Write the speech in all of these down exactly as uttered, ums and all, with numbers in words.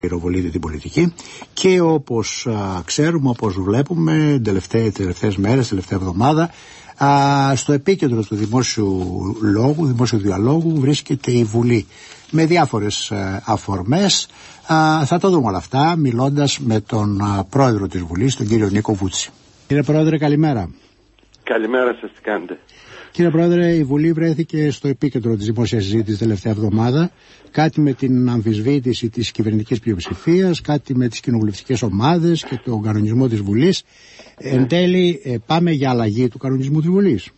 πυροβολείται την πολιτική και όπως α, ξέρουμε, όπως βλέπουμε τελευταίες, τελευταίες μέρες, τελευταία εβδομάδα, α, στο επίκεντρο του δημόσιου λόγου, δημόσιου διαλόγου βρίσκεται η Βουλή με διάφορες α, αφορμές. Α, θα το δούμε όλα αυτά μιλώντας με τον α, πρόεδρο της Βουλής, τον κύριο Νίκο Βούτση. Κύριε Πρόεδρε, καλημέρα. Καλημέρα σας, τι κάνετε? Κύριε Πρόεδρε, η Βουλή βρέθηκε στο επίκεντρο της δημόσιας συζήτησης τελευταία εβδομάδα. Κάτι με την αμφισβήτηση της κυβερνητικής πλειοψηφίας, κάτι με τις κοινοβουλευτικές ομάδες και τον κανονισμό της Βουλής. Ναι. Εν τέλει, ε, πάμε για αλλαγή του κανονισμού της Βουλής.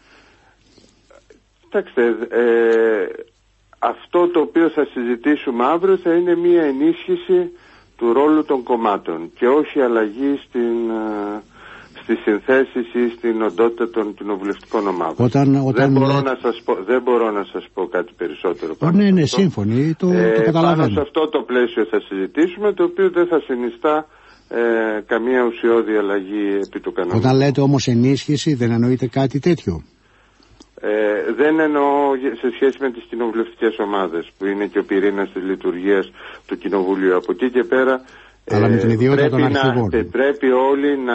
Κοιτάξτε, ε, αυτό το οποίο θα συζητήσουμε αύριο θα είναι μια ενίσχυση του ρόλου των κομμάτων και όχι αλλαγή στην... στις συνθέσεις ή στην οντότητα των κοινοβουλευτικών ομάδων. Όταν, όταν δεν, μπορώ λέ... να σας πω, δεν μπορώ να σας πω κάτι περισσότερο. Oh, ναι, ναι, σύμφωνοι, το, ε, το καταλαβαίνω. Πάνω σε αυτό το πλαίσιο θα συζητήσουμε, το οποίο δεν θα συνιστά ε, καμία ουσιώδη αλλαγή επί του κανονισμού. Όταν λέτε όμως ενίσχυση, δεν εννοείται κάτι τέτοιο? Ε, δεν εννοώ σε σχέση με τις κοινοβουλευτικές ομάδες, που είναι και ο πυρήνας της λειτουργίας του Κοινοβουλίου. Από εκεί και πέρα, αλλά με την ιδιότητα των αρχηγών. Να, πρέπει όλοι να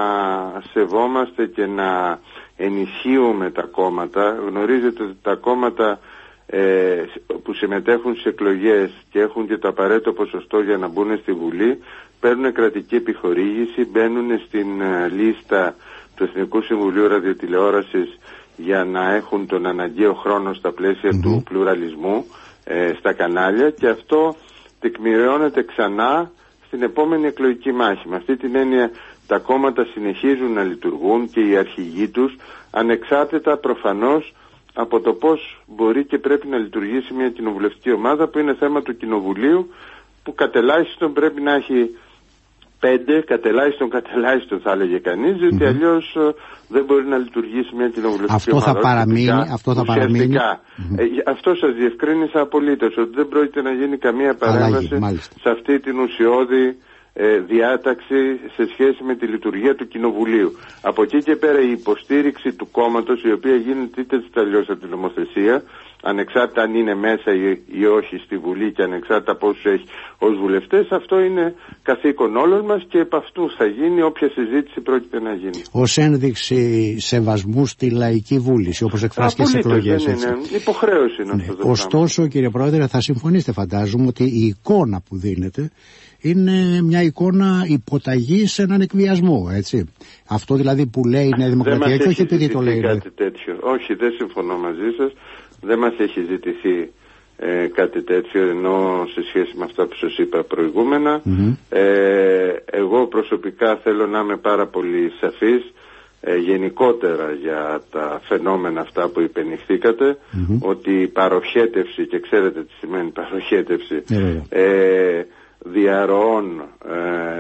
σεβόμαστε και να ενισχύουμε τα κόμματα. Γνωρίζετε ότι τα κόμματα ε, που συμμετέχουν στις εκλογές και έχουν και το απαραίτητο ποσοστό για να μπουν στη Βουλή, παίρνουν κρατική επιχορήγηση, μπαίνουν στην ε, λίστα του Εθνικού Συμβουλίου Ραδιοτηλεόρασης για να έχουν τον αναγκαίο χρόνο στα πλαίσια mm-hmm. του πλουραλισμού ε, στα κανάλια, και αυτό τεκμηριώνεται ξανά στην επόμενη εκλογική μάχη. Με αυτή την έννοια τα κόμματα συνεχίζουν να λειτουργούν και οι αρχηγοί τους, ανεξάρτητα προφανώς από το πώς μπορεί και πρέπει να λειτουργήσει μια κοινοβουλευτική ομάδα, που είναι θέμα του Κοινοβουλίου, που κατελάχιστον πρέπει να έχει πέντε, κατελάχιστον κατελάχιστον θα έλεγε κανείς, διότι mm-hmm. αλλιώς δεν μπορεί να λειτουργήσει μια κοινοβουλευτική αυτό ομάδα. Θα παραμείνει, αυτό θα παραμείνει. Mm-hmm. Ε, αυτό σας διευκρίνησα απολύτως, ότι δεν πρόκειται να γίνει καμία παρέμβαση σε αυτή την ουσιώδη ε, διάταξη σε σχέση με τη λειτουργία του Κοινοβουλίου. Από εκεί και πέρα η υποστήριξη του κόμματος, η οποία γίνεται είτε αλλιώς από την νομοθεσία, ανεξάρτητα αν είναι μέσα ή, ή όχι στη Βουλή και ανεξάρτητα από όσους έχει ως βουλευτές, αυτό είναι καθήκον όλων μας και επ' αυτού θα γίνει όποια συζήτηση πρόκειται να γίνει. Ως ένδειξη σεβασμού στη λαϊκή βούληση, όπως εκφράστηκε στις εκλογές. Δεν είναι, υποχρέωση είναι ναι. αυτό το Ωστόσο, πράγμα. Κύριε Πρόεδρε, θα συμφωνήσετε φαντάζομαι ότι η εικόνα που δίνεται είναι μια εικόνα υποταγής σε έναν εκβιασμό, έτσι. Αυτό δηλαδή που λέει η Νέα Δημοκρατία, και όχι επειδή το λέει. Κάτι τέτοιο. Όχι, δεν συμφωνώ μαζί σας. Δεν μας έχει ζητηθεί ε, κάτι τέτοιο, ενώ σε σχέση με αυτά που σας είπα προηγούμενα. Mm-hmm. Ε, εγώ προσωπικά θέλω να είμαι πάρα πολύ σαφής ε, γενικότερα για τα φαινόμενα αυτά που υπενηχθήκατε, mm-hmm. ότι η παροχέτευση, και ξέρετε τι σημαίνει παροχέτευση, mm-hmm. ε, διαρροών, ε,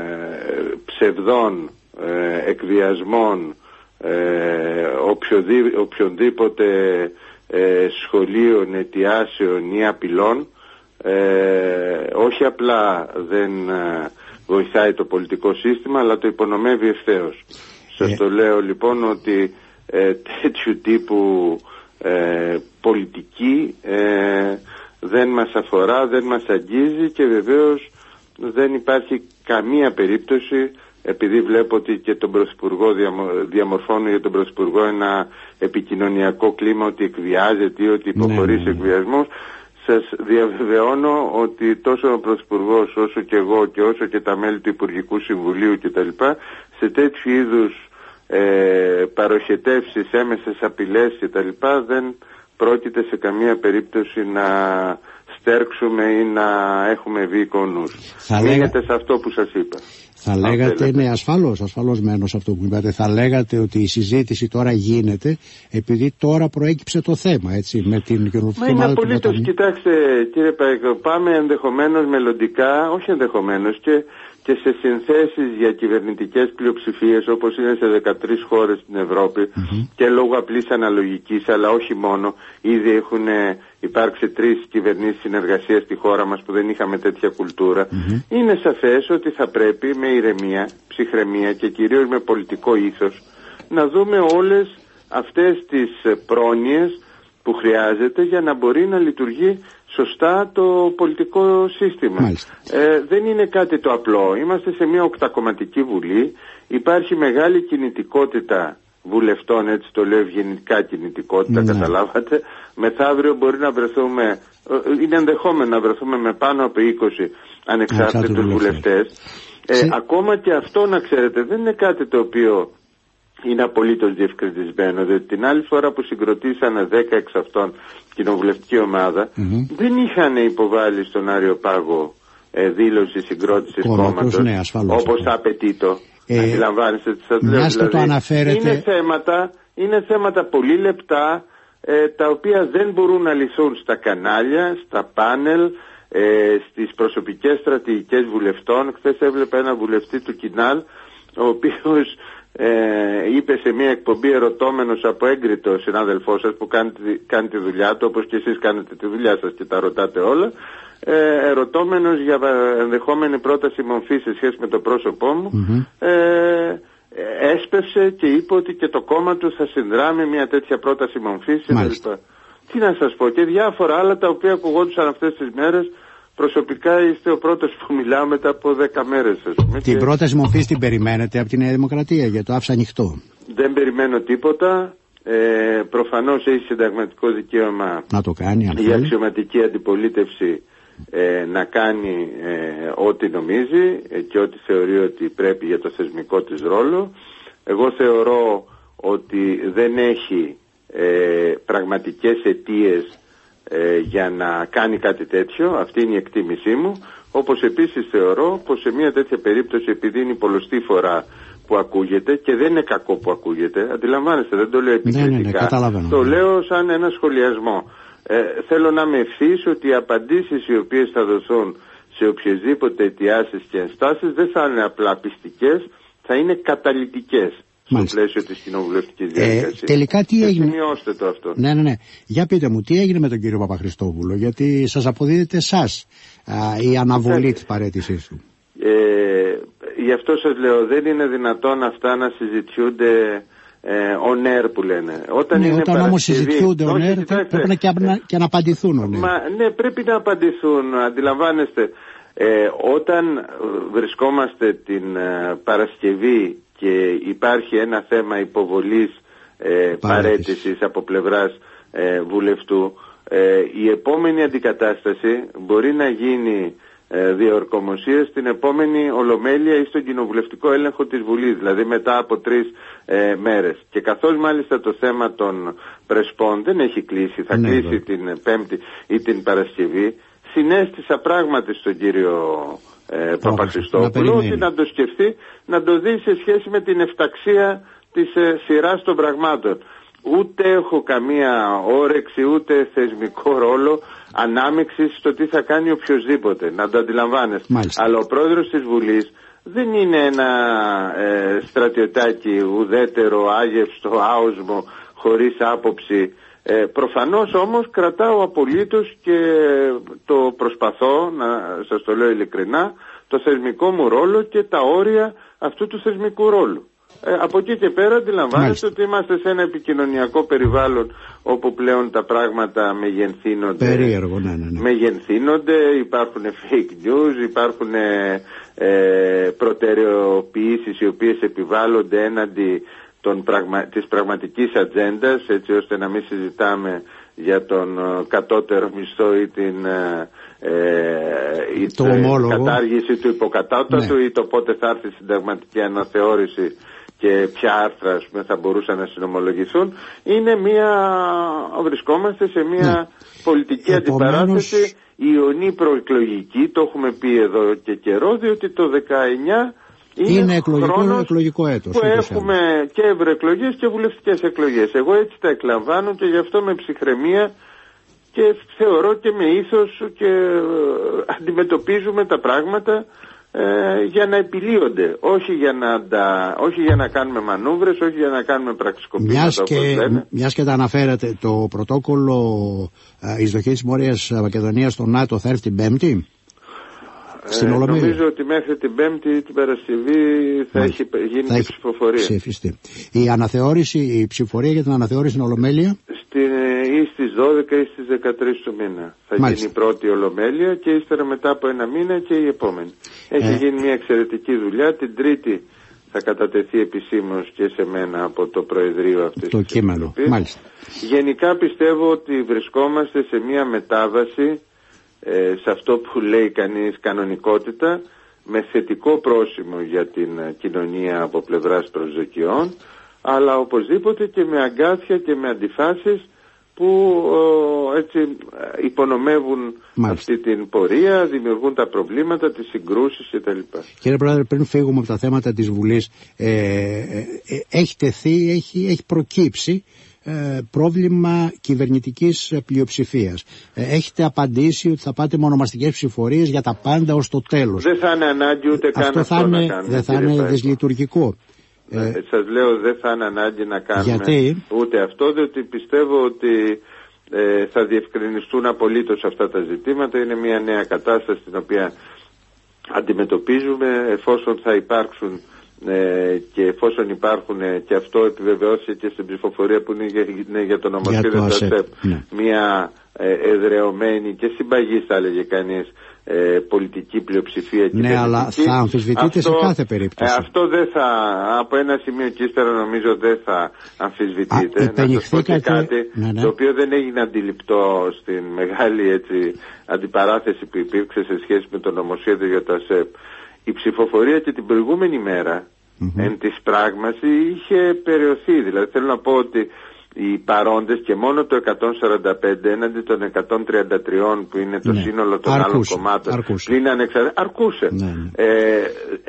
ψευδών, ε, εκβιασμών, ε, οποιοδή, οποιονδήποτε ε, σχολείων, αιτιάσεων ή απειλών, ε, όχι απλά δεν ε, βοηθάει το πολιτικό σύστημα, αλλά το υπονομεύει ευθέως. Ε. Σας το λέω λοιπόν ότι ε, τέτοιου τύπου ε, πολιτική ε, δεν μας αφορά, δεν μας αγγίζει, και βεβαίως δεν υπάρχει καμία περίπτωση, επειδή βλέπω ότι και τον Πρωθυπουργό διαμορφώνει για τον Πρωθυπουργό ένα επικοινωνιακό κλίμα ότι εκβιάζεται ή ότι υποχωρεί σε εκβιασμούς, σας διαβεβαιώνω ότι τόσο ο Πρωθυπουργός όσο και εγώ και όσο και τα μέλη του Υπουργικού Συμβουλίου κτλ. Σε τέτοιου είδους ε, παροχετεύσεις, έμεσες απειλές κτλ. Δεν πρόκειται σε καμία περίπτωση να στέρξουμε ή να έχουμε βίκο νους. Μείνετε σε αυτό που σας είπα. Θα λέγατε, ναι, ασφαλώς, ασφαλώς μένω σε αυτό που είπατε. Θα λέγατε ότι η συζήτηση τώρα γίνεται επειδή τώρα προέκυψε το θέμα, έτσι, με την κοινωνική. Μα είναι απολύτως, κοιτάξτε κύριε Παϊκό, πάμε ενδεχομένως μελλοντικά, όχι ενδεχομένως, και, και σε συνθέσεις για κυβερνητικές πλειοψηφίες, όπως είναι σε δεκατρείς χώρες στην Ευρώπη, mm-hmm. και λόγω απλής αναλογικής, αλλά όχι μόνο. Ήδη έχουν υπάρξει τρεις κυβερνήσεις συνεργασίας στη χώρα μας που δεν είχαμε τέτοια κουλτούρα. Mm-hmm. Είναι σαφές ότι θα πρέπει με ηρεμία, ψυχραιμία και κυρίως με πολιτικό ήθος να δούμε όλες αυτές τις πρόνοιες που χρειάζεται για να μπορεί να λειτουργεί σωστά το πολιτικό σύστημα. Ε, δεν είναι κάτι το απλό. Είμαστε σε μια οκτακομματική βουλή, υπάρχει μεγάλη κινητικότητα βουλευτών, έτσι το λέω ευγενικά κινητικότητα, ναι. Καταλάβατε. Μεθαύριο μπορεί να βρεθούμε, είναι ενδεχόμενο να βρεθούμε με πάνω από είκοσι ανεξάρτητους βουλευτές. Ε, Σε... Ακόμα και αυτό, να ξέρετε, δεν είναι κάτι το οποίο είναι απολύτως διευκρινισμένο, διότι την άλλη φορά που συγκροτήσανε δέκα εξ αυτών κοινοβουλευτική ομάδα, mm-hmm. δεν είχαν υποβάλει στον Άριο Πάγο ε, δήλωση συγκρότησης κόμματος, ναι, όπως απαιτείτο. Ε, Αντιλαμβάνεστε τι σας λέω, δηλαδή, το αναφέρετε... είναι, θέματα, είναι θέματα πολύ λεπτά, ε, τα οποία δεν μπορούν να λυθούν στα κανάλια, στα πάνελ, ε, στις προσωπικές στρατηγικές βουλευτών. Χθες έβλεπα ένα βουλευτή του Κινάλ, ο οποίος ε, είπε σε μια εκπομπή, ερωτώμενος από έγκριτο συνάδελφό σας που κάνει, κάνει τη δουλειά του, όπως και εσείς κάνετε τη δουλειά σας και τα ρωτάτε όλα, ε, ερωτώμενος για ενδεχόμενη πρόταση μορφή σε σχέση με το πρόσωπό μου, mm-hmm. ε, έσπευσε και είπε ότι και το κόμμα του θα συνδράμει μια τέτοια πρόταση μορφής. Τι να σας πω, και διάφορα άλλα τα οποία ακουγόντουσαν αυτές τις μέρες. Προσωπικά είστε ο πρώτος που μιλάω μετά από δέκα μέρες. Την και... πρόταση μορφής την περιμένετε από τη Νέα Δημοκρατία για το άφησα ανοιχτό? Δεν περιμένω τίποτα. Ε, προφανώς έχει συνταγματικό δικαίωμα να το κάνει, η αξιωματική αντιπολίτευση ε, να κάνει ε, ό,τι νομίζει ε, και ό,τι θεωρεί ότι πρέπει για το θεσμικό της ρόλο. Εγώ θεωρώ ότι δεν έχει ε, πραγματικές αιτίες ε, για να κάνει κάτι τέτοιο. Αυτή είναι η εκτίμησή μου. Όπως επίσης θεωρώ πως σε μια τέτοια περίπτωση, επειδή είναι η πολλωστή φορά που ακούγεται, και δεν είναι κακό που ακούγεται, αντιλαμβάνεστε, δεν το λέω επικριτικά, ναι, ναι, ναι, το λέω σαν ένα σχολιασμό. Ε, θέλω να είμαι ευθύς ότι οι απαντήσεις οι οποίες θα δοθούν σε οποιασδήποτε αιτιάσεις και ενστάσεις δεν θα είναι απλά πιστικές, θα είναι καταλυτικές στο πλαίσιο της κοινοβουλευτικής διαδικασίας. Ε, τελικά τι και έγινε? Σημειώστε το αυτό. Ναι, ναι, ναι. Για πείτε μου, τι έγινε με τον κύριο Παπαχριστόπουλο, γιατί σας αποδίδεται εσάς η αναβολή της παραίτησής του. Ε, γι' αυτό σας λέω, δεν είναι δυνατόν αυτά να συζητιούνται ε, on air που λένε. Όταν, ναι, είναι όταν όμως συζητιούνται on air, πρέπει να και, να, και να απαντηθούν on air. Μα, ναι, πρέπει να απαντηθούν, αντιλαμβάνεστε. Ε, όταν βρισκόμαστε την ε, Παρασκευή και υπάρχει ένα θέμα υποβολής ε, παραίτησης από πλευράς ε, βουλευτού, ε, η επόμενη αντικατάσταση μπορεί να γίνει ε, διορκομοσία στην επόμενη ολομέλεια ή στον κοινοβουλευτικό έλεγχο της Βουλής, δηλαδή μετά από τρεις ε, μέρες. Και καθώς μάλιστα το θέμα των πρεσπών δεν έχει κλείσει, θα ναι, κλείσει ναι. την Πέμπτη ή την Παρασκευή, συνέστησα πράγματι στον κύριο ε, Παπαχριστόπουλο ότι να το σκεφτεί, να το δει σε σχέση με την εφταξία της ε, σειράς των πραγμάτων. Ούτε έχω καμία όρεξη, ούτε θεσμικό ρόλο ανάμειξης στο τι θα κάνει οποιοσδήποτε, να το αντιλαμβάνεστε. Μάλιστα. Αλλά ο πρόεδρος της Βουλής δεν είναι ένα ε, στρατιωτάκι ουδέτερο, άγευστο, άοσμο, χωρίς άποψη. Ε, προφανώς όμως κρατάω απολύτως και το προσπαθώ, να σας το λέω ειλικρινά, το θεσμικό μου ρόλο και τα όρια αυτού του θεσμικού ρόλου. Ε, από εκεί και πέρα αντιλαμβάνεστε ότι είμαστε σε ένα επικοινωνιακό περιβάλλον όπου πλέον τα πράγματα μεγενθύνονται. Περίεργο, ναι, ναι, ναι. Μεγενθύνονται, υπάρχουν fake news, υπάρχουν ε, ε, προτεραιοποιήσεις οι οποίες επιβάλλονται έναντι των πραγμα... της πραγματικής ατζέντας, έτσι ώστε να μην συζητάμε για τον uh, κατώτερο μισθό ή την, uh, ε, ή την κατάργηση του υποκατώτατου, ναι. ή το πότε θα έρθει η συνταγματική αναθεώρηση και ποια άρθρα, ας πούμε, θα μπορούσαν να συνομολογηθούν. Είναι μια, βρισκόμαστε σε μια ναι. πολιτική Επομένως... αντιπαράθεση ιονή προεκλογική, το έχουμε πει εδώ και καιρό, διότι το δεκαεννιά είναι, είναι εκλογικό, εκλογικό έτος που έχουμε άλλο. Και ευρωεκλογές και βουλευτικές εκλογές. Εγώ έτσι τα εκλαμβάνω και γι' αυτό με ψυχραιμία και θεωρώ και με ήθος και αντιμετωπίζουμε τα πράγματα ε, για να επιλύονται, όχι για να, τα, όχι για να κάνουμε μανούβρες, όχι για να κάνουμε πραξικοπήματα. Μιας και, μιας και τα αναφέρατε, το πρωτόκολλο ε, εισδοχής της Βόρειας Μακεδονίας στο ΝΑΤΟ θα έρθει την Πέμπτη. στην ε, Ολομέλεια. Νομίζω ότι μέχρι την Πέμπτη ή την Παρασκευή θα Μάλιστα. έχει γίνει θα η ψηφοφορία. Ψηφιστεί. Η αναθεώρηση, η ψηφοφορία για την αναθεώρηση στην Ολομέλεια. Στην, ή στις δώδεκα ή στις δεκατρείς του μήνα. Θα Μάλιστα. γίνει η πρώτη Ολομέλεια και ύστερα μετά από ένα μήνα και η επόμενη. Έχει ε... γίνει μια εξαιρετική δουλειά. Την Τρίτη θα κατατεθεί επισήμως και σε μένα από το Προεδρείο αυτής το της κείμενο. Μάλιστα. Γενικά πιστεύω ότι βρισκόμαστε σε μια μετάβαση ε, σε αυτό που λέει κανείς κανονικότητα, με θετικό πρόσημο για την κοινωνία από πλευράς προσδοκιών, αλλά οπωσδήποτε και με αγκάθια και με αντιφάσεις που ο, έτσι υπονομεύουν Μάλιστα. αυτή την πορεία, δημιουργούν τα προβλήματα, τις συγκρούσεις κτλ. Κύριε Πρόεδρε, πριν φύγουμε από τα θέματα της Βουλής, ε, ε, ε, έχει τεθεί, έχει, έχει προκύψει ε, πρόβλημα κυβερνητικής πλειοψηφίας. Ε, έχετε απαντήσει ότι θα πάτε με ονομαστικές ψηφορίες για τα πάντα ως το τέλος. Δεν θα είναι ανάγκη ούτε καν αυτό, αυτό να κάνουμε. Δεν θα είναι δυσλειτουργικό. Ε, ε, σας λέω δεν θα είναι ανάγκη να κάνουμε γιατί? ούτε αυτό, διότι πιστεύω ότι ε, θα διευκρινιστούν απολύτως αυτά τα ζητήματα. Είναι μια νέα κατάσταση την οποία αντιμετωπίζουμε, εφόσον θα υπάρξουν ε, και εφόσον υπάρχουν ε, και αυτό επιβεβαιώθηκε και στην ψηφοφορία που είναι για, είναι για το νομοσχέδιο του ΑΣΕΠ, ναι. μια ε, εδρεωμένη και συμπαγής θα έλεγε κανείς Ε, πολιτική πλειοψηφία και ναι, αλλά θα αμφισβητείτε αυτό, σε κάθε περίπτωση. Ε, αυτό δεν θα, από ένα σημείο και ύστερα νομίζω δεν θα αμφισβητείτε. Α, να σας πω και κάτι ναι, ναι. το οποίο δεν έγινε αντιληπτό στην μεγάλη έτσι, αντιπαράθεση που υπήρξε σε σχέση με το νομοσχέδιο για το ΑΣΕΠ. Η ψηφοφορία και την προηγούμενη μέρα mm-hmm. εν της πράγμαση είχε περιοθεί. Δηλαδή θέλω να πω ότι οι παρόντες και μόνο το εκατόν σαράντα πέντε έναντι των εκατόν τριάντα τρία που είναι το ναι. σύνολο των αρκούσε, άλλων κομμάτων αρκούσε. πλην ανεξαρτήτως αρκούσε. Ναι, ναι. Ε, ε,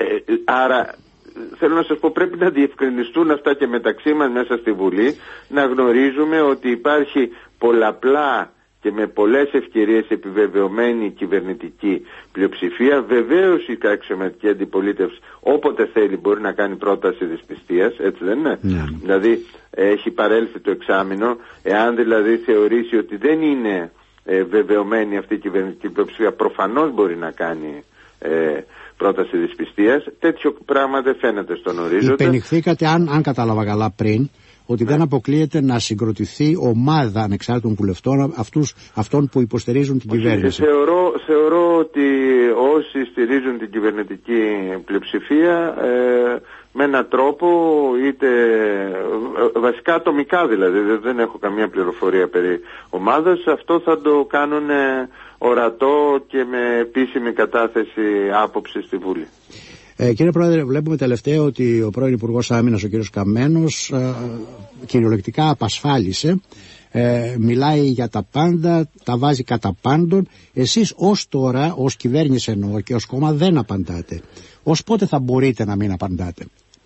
άρα θέλω να σας πω πρέπει να διευκρινιστούν αυτά και μεταξύ μας μέσα στη Βουλή, να γνωρίζουμε ότι υπάρχει πολλαπλά και με πολλές ευκαιρίες επιβεβαιωμένη κυβερνητική πλειοψηφία. Βεβαίως η αξιωματική αντιπολίτευση όποτε θέλει μπορεί να κάνει πρόταση δυσπιστίας, έτσι δεν είναι? Yeah. Δηλαδή έχει παρέλθει το εξάμηνο, εάν δηλαδή θεωρήσει ότι δεν είναι ε, βεβαιωμένη αυτή η κυβερνητική πλειοψηφία, προφανώς μπορεί να κάνει ε, πρόταση δυσπιστίας. Τέτοιο πράγμα δεν φαίνεται στον ορίζοντα. Υπενηχθήκατε, αν, αν κατάλαβα καλά πριν, ότι ναι. δεν αποκλείεται να συγκροτηθεί ομάδα ανεξάρτητων βουλευτών αυτούς, αυτών που υποστηρίζουν την Όχι, κυβέρνηση. Θεωρώ, θεωρώ ότι όσοι στηρίζουν την κυβερνητική πλειοψηφία ε, με έναν τρόπο, είτε βασικά ατομικά δηλαδή, δεν έχω καμία πληροφορία περί ομάδας, αυτό θα το κάνουν ορατό και με επίσημη κατάθεση άποψη στη Βουλή. Ε, κύριε Πρόεδρε, βλέπουμε τελευταία ότι ο πρώην Υπουργός Άμυνας, ο κύριος Καμένος, ε, κυριολεκτικά απασφάλισε, ε, μιλάει για τα πάντα, τα βάζει κατά πάντων. Εσείς ως τώρα, ως κυβέρνηση εννοώ και ως κόμμα, δεν απαντάτε. Ως πότε θα μπορείτε να μην απαντάτε?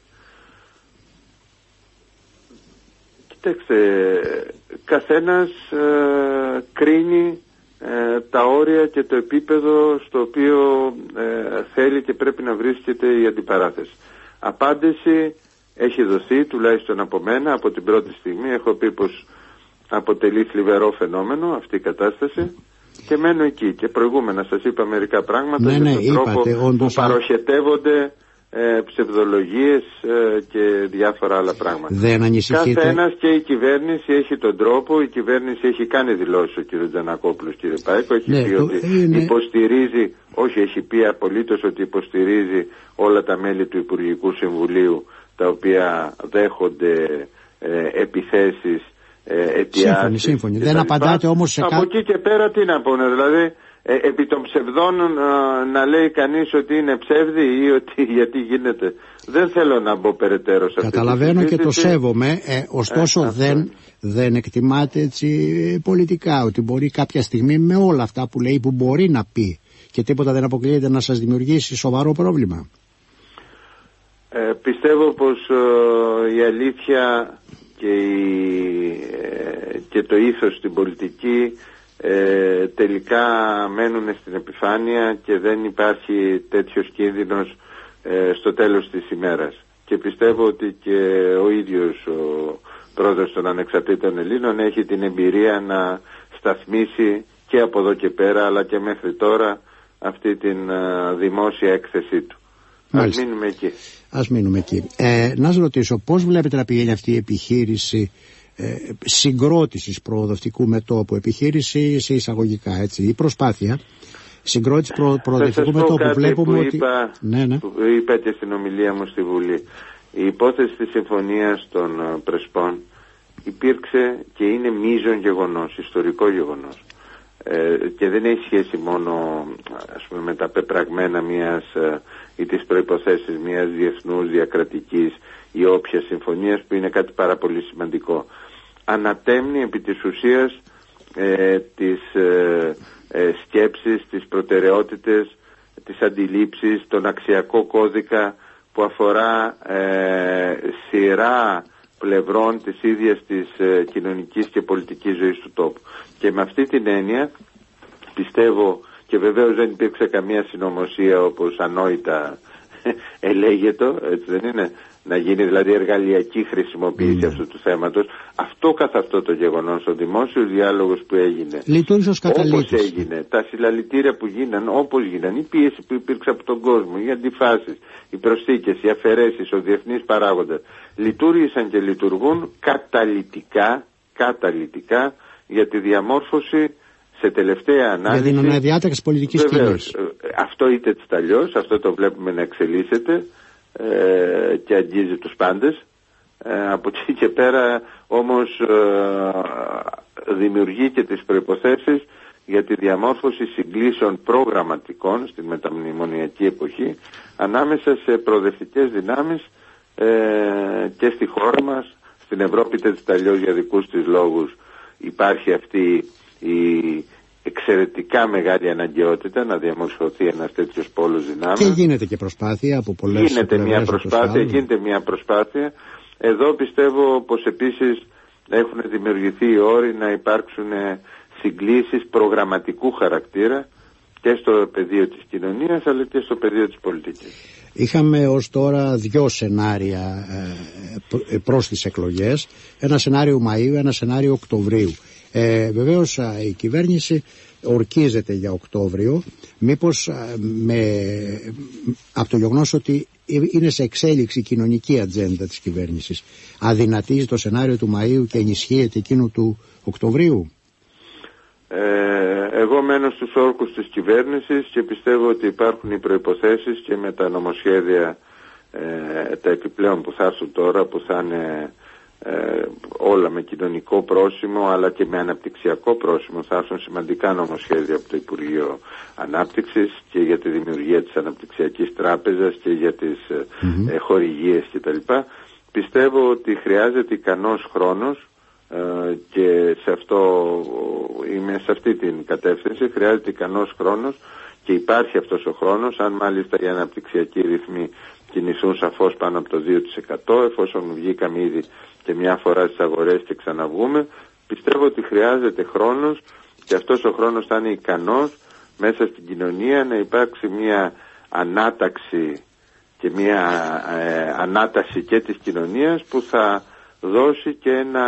Κοιτάξτε, καθένας ε, κρίνει Ε, τα όρια και το επίπεδο στο οποίο ε, θέλει και πρέπει να βρίσκεται η αντιπαράθεση. Απάντηση έχει δοθεί τουλάχιστον από μένα από την πρώτη στιγμή. Έχω πει πως αποτελεί θλιβερό φαινόμενο αυτή η κατάσταση και μένω εκεί. Και προηγούμενα σας είπα μερικά πράγματα ναι, για ναι, τον είπατε, τρόπο όντως, που παροχετεύονται ε, ψευδολογίες ε, και διάφορα άλλα πράγματα. Δεν ανησυχείτε? Κάθε ένας και η κυβέρνηση έχει τον τρόπο. Η κυβέρνηση έχει κάνει δηλώσεις, ο κ. Τζανακόπουλος, κύριε Πάικο, έχει ναι, πει το, ότι είναι... υποστηρίζει, όχι έχει πει απολύτως ότι υποστηρίζει όλα τα μέλη του Υπουργικού Συμβουλίου τα οποία δέχονται ε, επιθέσεις, ε, αιτιάσεις. Σύμφωνοι, σύμφωνοι. Δεν απαντάτε όμως σε κάτι. Από εκεί και πέρα τι να πούνε, δηλαδή Ε, επί των ψευδών α, να λέει κανείς ότι είναι ψεύδι ή ότι γιατί γίνεται. Δεν θέλω να μπω περαιτέρω σε αυτή. Καταλαβαίνω και το σέβομαι, ε, ωστόσο ε, δεν, δεν εκτιμάτε έτσι πολιτικά ότι μπορεί κάποια στιγμή με όλα αυτά που λέει, που μπορεί να πει και τίποτα δεν αποκλείεται, να σας δημιουργήσει σοβαρό πρόβλημα? Ε, πιστεύω πως ε, η αλήθεια και, η, ε, και το ήθος στην πολιτική Ε, τελικά μένουν στην επιφάνεια και δεν υπάρχει τέτοιος κίνδυνος ε, στο τέλος της ημέρας. Και πιστεύω ότι και ο ίδιος ο πρόεδρος των Ανεξαρτήτων Ελλήνων έχει την εμπειρία να σταθμίσει και από εδώ και πέρα αλλά και μέχρι τώρα αυτή την α, δημόσια έκθεσή του. Μάλιστα. Ας μείνουμε εκεί. Ας μείνουμε εκεί. Ε, να σας ρωτήσω, πώς βλέπετε να πηγαίνει αυτή η επιχείρηση ε, συγκρότησης προοδευτικού μετώπου, επιχείρηση σε εισαγωγικά, έτσι, η προσπάθεια συγκρότησης προ, προοδευτικού μετώπου, βλέπουμε που ότι... Είπα, ναι, ναι. που είπα και στην ομιλία μου στη Βουλή. Η υπόθεση της συμφωνίας των uh, Πρεσπών υπήρξε και είναι μείζον γεγονός, ιστορικό γεγονός. Ε, και δεν έχει σχέση μόνο, ας πούμε, με τα πεπραγμένα μιας ή τις προϋποθέσεις μιας διεθνούς, διακρατικής ή όποιας συμφωνίας, που είναι κάτι πάρα πολύ σημαντικό. Ανατέμνει επί της ουσίας ε, τις ε, ε, σκέψεις, τις προτεραιότητες, τις αντιλήψεις, τον αξιακό κώδικα που αφορά ε, σειρά πλευρών της ίδιας της ε, κοινωνικής και πολιτικής ζωής του τόπου. Και με αυτή την έννοια πιστεύω, και βεβαίως δεν υπήρξε καμία συνωμοσία όπως ανόητα ελέγεται, έτσι δεν είναι, να γίνει δηλαδή εργαλειακή χρησιμοποίηση mm. αυτού του θέματος. Αυτό καθ' αυτό το γεγονός, ο δημόσιος διάλογος που έγινε, όπως έγινε, τα συλλαλητήρια που γίναν, όπως γίναν, η πίεση που υπήρξε από τον κόσμο, οι αντιφάσεις, οι προσθήκες, οι αφαιρέσεις, ο διεθνής παράγοντας, λειτουργήσαν και λειτουργούν καταλυτικά, καταλυτικά για τη διαμόρφωση σε τελευταία ανάλυση. Για την αναδιάταξη πολιτικής κοινής. Αυτό είτε της αλλιώς, αυτό το βλέπουμε να εξελίσσεται ε, και αγγίζει τους πάντες. Ε, από εκεί και πέρα όμως ε, δημιουργεί και τις προϋποθέσεις για τη διαμόρφωση συγκλήσεων προγραμματικών στην μεταμνημονιακή εποχή ανάμεσα σε προοδευτικές δυνάμεις ε, και στη χώρα μας, στην Ευρώπη είτε της αλλιώς για δικούς της λόγους υπάρχει αυτή η εξαιρετικά μεγάλη αναγκαιότητα να διαμορφωθεί ένας τέτοιος πόλος δυνάμεων. Και γίνεται και προσπάθεια από πολλές γίνεται μια προσπάθεια, γίνεται μια προσπάθεια. Εδώ πιστεύω πως επίσης έχουν δημιουργηθεί οι όροι να υπάρξουν συγκλήσεις προγραμματικού χαρακτήρα και στο πεδίο της κοινωνίας αλλά και στο πεδίο της πολιτικής. Είχαμε ως τώρα δυο σενάρια ε, προς τις εκλογές, ένα σενάριο Μαΐου, ένα σενάριο Οκτωβρίου. Ε, βεβαίως η κυβέρνηση ορκίζεται για Οκτώβριο, μήπως με, από το γεγονός ότι είναι σε εξέλιξη η κοινωνική ατζέντα της κυβέρνησης, αδυνατίζει το σενάριο του Μαΐου και ενισχύεται εκείνο του Οκτωβρίου. Ε, εγώ μένω στους όρκους της κυβέρνησης και πιστεύω ότι υπάρχουν οι προϋποθέσεις και με τα νομοσχέδια ε, τα επιπλέον που θα έρθουν τώρα, που θα είναι ε, όλα με κοινωνικό πρόσημο αλλά και με αναπτυξιακό πρόσημο, θα έρθουν σημαντικά νομοσχέδια από το Υπουργείο Ανάπτυξης και για τη δημιουργία της Αναπτυξιακής Τράπεζας και για τις mm-hmm. ε, χορηγίες κτλ. Πιστεύω ότι χρειάζεται ικανός χρόνος Uh, και σε αυτό είμαι σε αυτή την κατεύθυνση. Χρειάζεται ικανός χρόνος και υπάρχει αυτός ο χρόνος, αν μάλιστα οι αναπτυξιακοί ρυθμοί κινηθούν σαφώς πάνω από το δύο τοις εκατό, εφόσον βγήκαμε ήδη και μια φορά στις αγορές και ξαναβγούμε. Πιστεύω ότι χρειάζεται χρόνος και αυτός ο χρόνος θα είναι ικανός μέσα στην κοινωνία να υπάρξει μια ανάταξη και μια ε, ανάταση και της κοινωνίας που θα δώσει και ένα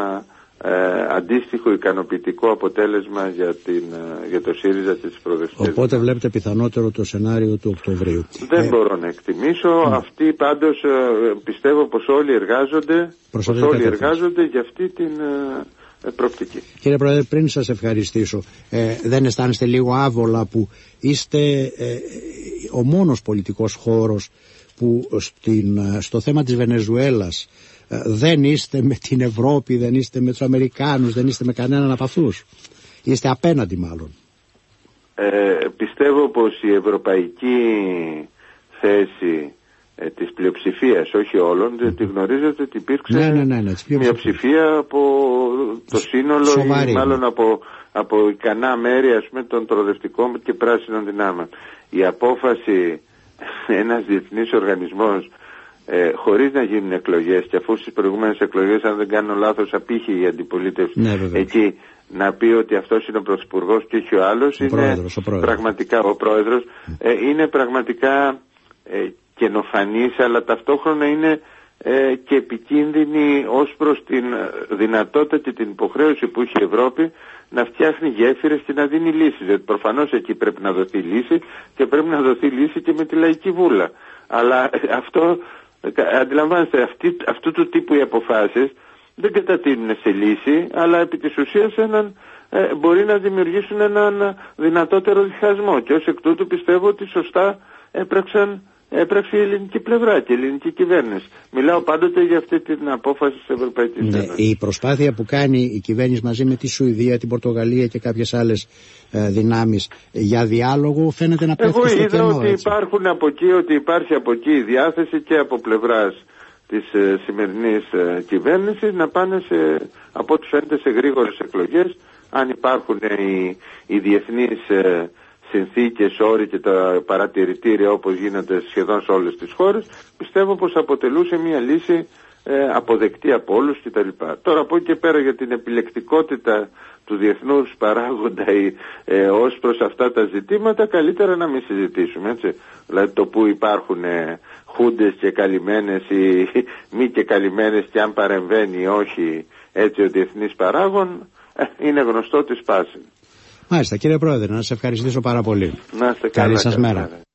ε, αντίστοιχο ικανοποιητικό αποτέλεσμα για, την, ε, για το ΣΥΡΙΖΑ και τις προοδευτικές. Οπότε βλέπετε πιθανότερο το σενάριο του Οκτωβρίου. Δεν ε, μπορώ να εκτιμήσω. Mm. Αυτοί πάντως ε, πιστεύω πως όλοι εργάζονται, πως όλοι εργάζονται για αυτή την ε, προοπτική. Κύριε Πρόεδρε, πριν σας ευχαριστήσω, ε, δεν αισθάνεστε λίγο άβολα που είστε ε, ο μόνος πολιτικός χώρος που στην, στο θέμα της Βενεζουέλας δεν είστε με την Ευρώπη, δεν είστε με τους Αμερικάνους, δεν είστε με κανέναν από αυτούς? Είστε απέναντι μάλλον. Ε, πιστεύω πως η ευρωπαϊκή θέση ε, της πλειοψηφίας, όχι όλων, mm. διότι γνωρίζετε ότι υπήρξε ναι, ναι, ναι, ναι, μια ψηφία από το σύνολο Σοβαρή, ή μάλλον ναι. από, από ικανά μέρη, ας πούμε, των προοδευτικών και πράσινων δυνάμεων. Η απόφαση ένας διεθνής οργανισμός Ε, χωρίς να γίνουν εκλογές, και αφού στις προηγούμενες εκλογές, αν δεν κάνω λάθος, απήχε η αντιπολίτευση ναι, εκεί, να πει ότι αυτός είναι ο πρωθυπουργός και όχι ο άλλος, ο είναι πρόεδρος, ο πρόεδρος. πραγματικά ο πρόεδρος, ε, είναι πραγματικά ε, καινοφανής, αλλά ταυτόχρονα είναι ε, και επικίνδυνη ως προς την δυνατότητα και την υποχρέωση που έχει η Ευρώπη να φτιάχνει γέφυρες και να δίνει λύσεις. Γιατί προφανώς εκεί πρέπει να δοθεί λύση και πρέπει να δοθεί λύση και με τη λαϊκή βούλα. Αλλά αυτό, αντιλαμβάνεστε, αυτή, αυτού του τύπου οι αποφάσεις δεν κατατείνουν σε λύση, αλλά επί της ουσίας έναν, ε, μπορεί να δημιουργήσουν έναν δυνατότερο διχασμό. Και ως εκ τούτου πιστεύω ότι σωστά έπραξαν έπραξε η ελληνική πλευρά και η ελληνική κυβέρνηση. Μιλάω πάντοτε για αυτή την απόφαση της Ευρωπαϊκής ναι, Ένωσης. Η προσπάθεια που κάνει η κυβέρνηση μαζί με τη Σουηδία, την Πορτογαλία και κάποιες άλλες ε, δυνάμεις για διάλογο φαίνεται να πέφτει στο κενό. Εγώ είδα ότι έτσι. υπάρχουν από εκεί, ότι υπάρχει από εκεί η διάθεση και από πλευράς της ε, σημερινής ε, κυβέρνησης να πάνε σε, από ό,τι φαίνεται, σε γρήγορες εκλογές. Αν υπάρχουν ε, οι, οι διεθνείς ε, συνθήκες, όροι και τα παρατηρητήρια όπως γίνεται σχεδόν σε όλες τις χώρες, πιστεύω πως αποτελούσε μια λύση ε, αποδεκτή από όλους κτλ. Τώρα από εκεί και πέρα για την επιλεκτικότητα του διεθνούς παράγοντα ε, ως προς αυτά τα ζητήματα, καλύτερα να μην συζητήσουμε, έτσι. Δηλαδή το που υπάρχουν ε, χούντες και καλυμμένες ή μη και καλυμμένες και αν παρεμβαίνει ή όχι έτσι ο διεθνής παράγων, ε, είναι γνωστό τη σπάση. Μάλιστα, κύριε Πρόεδρε, να σας ευχαριστήσω πάρα πολύ. Να είστε καλά. Καλή σας μέρα.